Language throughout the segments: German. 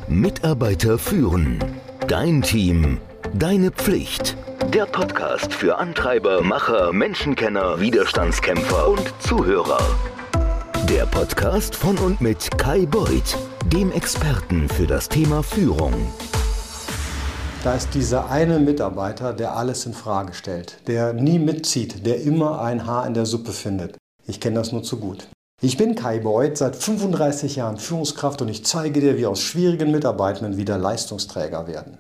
Mitarbeiter führen. Dein Team, deine Pflicht. Der Podcast für Antreiber, Macher, Menschenkenner, Widerstandskämpfer und Zuhörer. Der Podcast von und mit Kai Beuth, dem Experten für das Thema Führung. Da ist dieser eine Mitarbeiter, der alles in Frage stellt, der nie mitzieht, der immer ein Haar in der Suppe findet. Ich kenne das nur zu gut. Ich bin Kai Beuth, seit 35 Jahren Führungskraft und ich zeige dir, wie aus schwierigen Mitarbeitenden wieder Leistungsträger werden.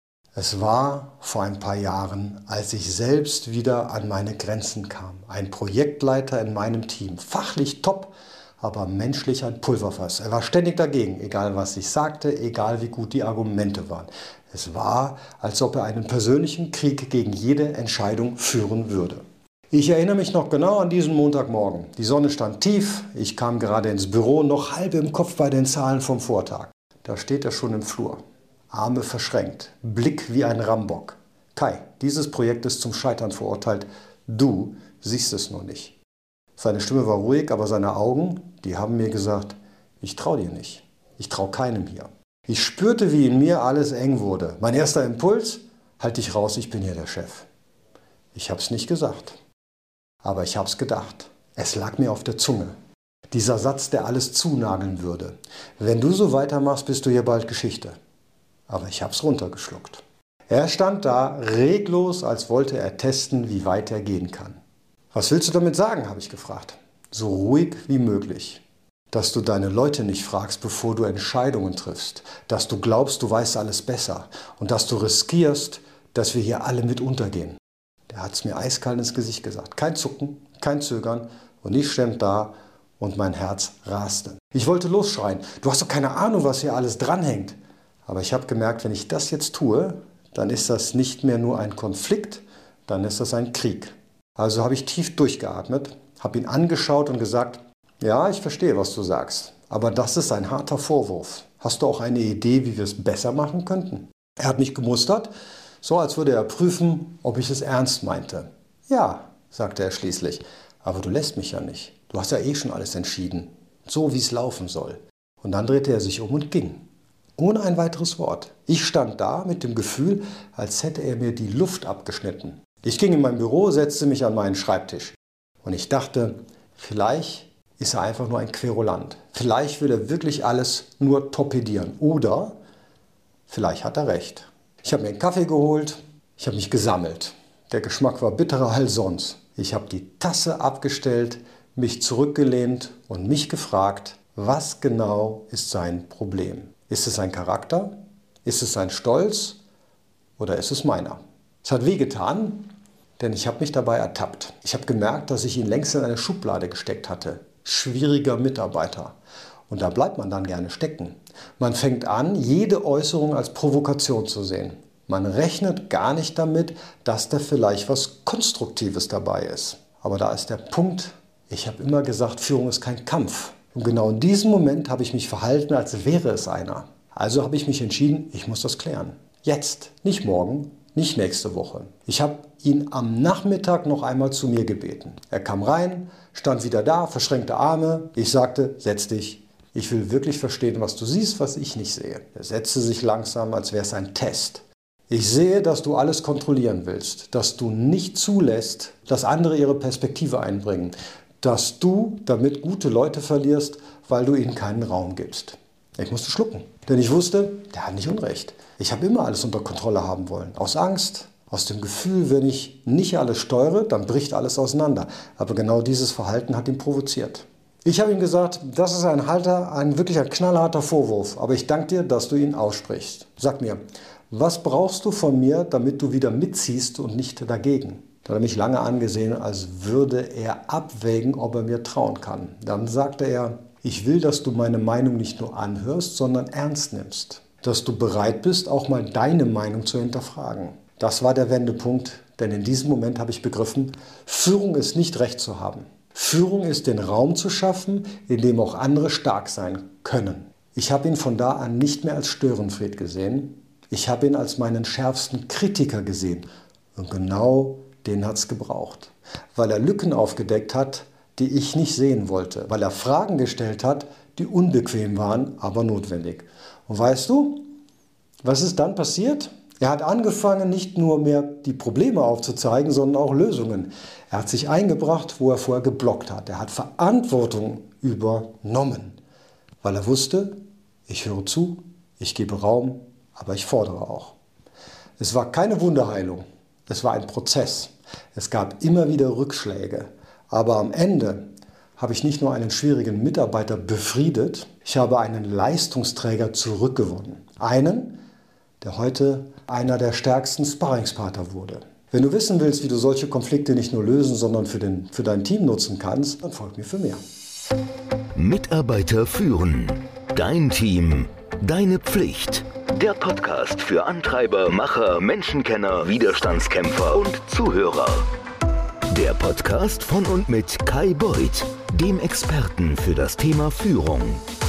Es war vor ein paar Jahren, als ich selbst wieder an meine Grenzen kam. Ein Projektleiter in meinem Team, fachlich top, aber menschlich ein Pulverfass. Er war ständig dagegen, egal was ich sagte, egal wie gut die Argumente waren. Es war, als ob er einen persönlichen Krieg gegen jede Entscheidung führen würde. Ich erinnere mich noch genau an diesen Montagmorgen. Die Sonne stand tief, ich kam gerade ins Büro, noch halb im Kopf bei den Zahlen vom Vortag. Da steht er schon im Flur, Arme verschränkt, Blick wie ein Rambock. Kai, dieses Projekt ist zum Scheitern verurteilt, du siehst es nur nicht. Seine Stimme war ruhig, aber seine Augen, die haben mir gesagt, ich traue dir nicht, ich traue keinem hier. Ich spürte, wie in mir alles eng wurde. Mein erster Impuls, halt dich raus, ich bin hier der Chef. Ich habe es nicht gesagt. Aber ich habe es gedacht. Es lag mir auf der Zunge. Dieser Satz, der alles zunageln würde. Wenn du so weitermachst, bist du hier bald Geschichte. Aber ich habe es runtergeschluckt. Er stand da, reglos, als wollte er testen, wie weit er gehen kann. Was willst du damit sagen, habe ich gefragt. So ruhig wie möglich. Dass du deine Leute nicht fragst, bevor du Entscheidungen triffst. Dass du glaubst, du weißt alles besser. Und dass du riskierst, dass wir hier alle mit untergehen. Der hat es mir eiskalt ins Gesicht gesagt. Kein Zucken, kein Zögern und ich stand da und mein Herz raste. Ich wollte losschreien. Du hast doch keine Ahnung, was hier alles dranhängt. Aber ich habe gemerkt, wenn ich das jetzt tue, dann ist das nicht mehr nur ein Konflikt, dann ist das ein Krieg. Also habe ich tief durchgeatmet, habe ihn angeschaut und gesagt, ja, ich verstehe, was du sagst, aber das ist ein harter Vorwurf. Hast du auch eine Idee, wie wir es besser machen könnten? Er hat mich gemustert, so als würde er prüfen, ob ich es ernst meinte. Ja, sagte er schließlich, aber du lässt mich ja nicht. Du hast ja eh schon alles entschieden, so wie es laufen soll. Und dann drehte er sich um und ging, ohne ein weiteres Wort. Ich stand da mit dem Gefühl, als hätte er mir die Luft abgeschnitten. Ich ging in mein Büro, setzte mich an meinen Schreibtisch. Und ich dachte, vielleicht ist er einfach nur ein Querulant. Vielleicht will er wirklich alles nur torpedieren. Oder vielleicht hat er recht. Ich habe mir einen Kaffee geholt, ich habe mich gesammelt. Der Geschmack war bitterer als sonst. Ich habe die Tasse abgestellt, mich zurückgelehnt und mich gefragt, was genau ist sein Problem? Ist es sein Charakter? Ist es sein Stolz? Oder ist es meiner? Es hat wehgetan, denn ich habe mich dabei ertappt. Ich habe gemerkt, dass ich ihn längst in eine Schublade gesteckt hatte. Schwieriger Mitarbeiter. Und da bleibt man dann gerne stecken. Man fängt an, jede Äußerung als Provokation zu sehen. Man rechnet gar nicht damit, dass da vielleicht was Konstruktives dabei ist. Aber da ist der Punkt, ich habe immer gesagt, Führung ist kein Kampf. Und genau in diesem Moment habe ich mich verhalten, als wäre es einer. Also habe ich mich entschieden, ich muss das klären. Jetzt, nicht morgen, nicht nächste Woche. Ich habe ihn am Nachmittag noch einmal zu mir gebeten. Er kam rein, stand wieder da, verschränkte Arme. Ich sagte, setz dich. Ich will wirklich verstehen, was du siehst, was ich nicht sehe. Er setzte sich langsam, als wäre es ein Test. Ich sehe, dass du alles kontrollieren willst, dass du nicht zulässt, dass andere ihre Perspektive einbringen, dass du damit gute Leute verlierst, weil du ihnen keinen Raum gibst. Ich musste schlucken, denn ich wusste, der hat nicht Unrecht. Ich habe immer alles unter Kontrolle haben wollen, aus Angst, aus dem Gefühl, wenn ich nicht alles steuere, dann bricht alles auseinander. Aber genau dieses Verhalten hat ihn provoziert. Ich habe ihm gesagt, das ist wirklich ein knallharter Vorwurf, aber ich danke dir, dass du ihn aussprichst. Sag mir, was brauchst du von mir, damit du wieder mitziehst und nicht dagegen? Da hat er mich lange angesehen, als würde er abwägen, ob er mir trauen kann. Dann sagte er, ich will, dass du meine Meinung nicht nur anhörst, sondern ernst nimmst. Dass du bereit bist, auch mal deine Meinung zu hinterfragen. Das war der Wendepunkt, denn in diesem Moment habe ich begriffen, Führung ist nicht Recht zu haben. Führung ist, den Raum zu schaffen, in dem auch andere stark sein können. Ich habe ihn von da an nicht mehr als Störenfried gesehen. Ich habe ihn als meinen schärfsten Kritiker gesehen. Und genau den hat es gebraucht. Weil er Lücken aufgedeckt hat, die ich nicht sehen wollte. Weil er Fragen gestellt hat, die unbequem waren, aber notwendig. Und weißt du, was ist dann passiert? Er hat angefangen, nicht nur mehr die Probleme aufzuzeigen, sondern auch Lösungen. Er hat sich eingebracht, wo er vorher geblockt hat. Er hat Verantwortung übernommen, weil er wusste, ich höre zu, ich gebe Raum, aber ich fordere auch. Es war keine Wunderheilung, es war ein Prozess. Es gab immer wieder Rückschläge, aber am Ende habe ich nicht nur einen schwierigen Mitarbeiter befriedet, ich habe einen Leistungsträger zurückgewonnen. Einen, der heute einer der stärksten Sparringspartner wurde. Wenn du wissen willst, wie du solche Konflikte nicht nur lösen, sondern für dein Team nutzen kannst, dann folg mir für mehr. Mitarbeiter führen. Dein Team, deine Pflicht. Der Podcast für Antreiber, Macher, Menschenkenner, Widerstandskämpfer und Zuhörer. Der Podcast von und mit Kai Beuth, dem Experten für das Thema Führung.